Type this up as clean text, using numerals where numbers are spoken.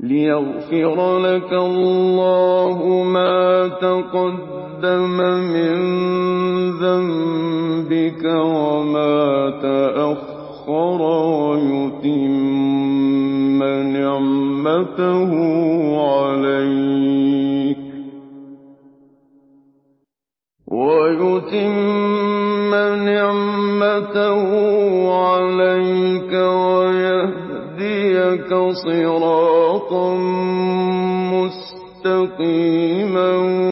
لِّيَغْفِرَ لَكَ اللَّهُ مَا تَقَدَّمَ مِن ذَنبِكَ وَمَا تَأَخَّرَ وَيُتِمَّ نِعْمَتَهُ عَلَيْكَ وَيَهْدِيَكَ صِرَاطًا مُّسْتَقِيمًا